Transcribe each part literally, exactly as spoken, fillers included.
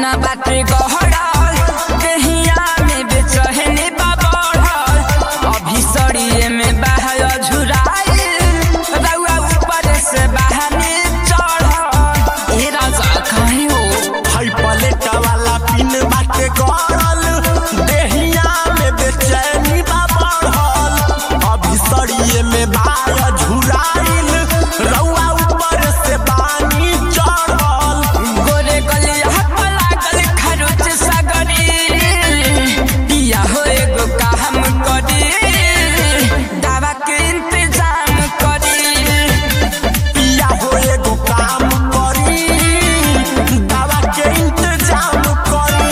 न बाटे गहराल देहिया में बेचैनी बाबड़ल अभी सड़िए में बाहर झुराई रउआ ऊपर से बहाने चढ़ल ए राजा काहे हो हाई पलेट वाला पिन बाटे गड़ल देहिया में बेचैनी बाबड़ल अभी सड़िए में बाहर झुराइल रउआ ऊपर से बानी चढ़ल गोरे गलिया लागल खरोच सगरी पिया हो एगो काम करी दवा के इंतजाम करी पिया हो एगो काम करी दवा के इंतजाम करी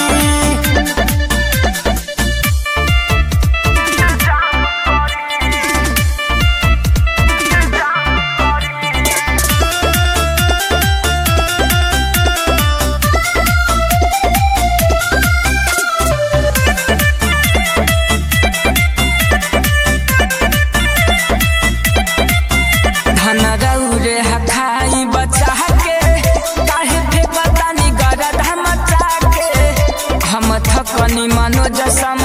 धन रौरे हखाई बचा के काहे फेंकतानी गरद मचा के हम थकनी मनोज सम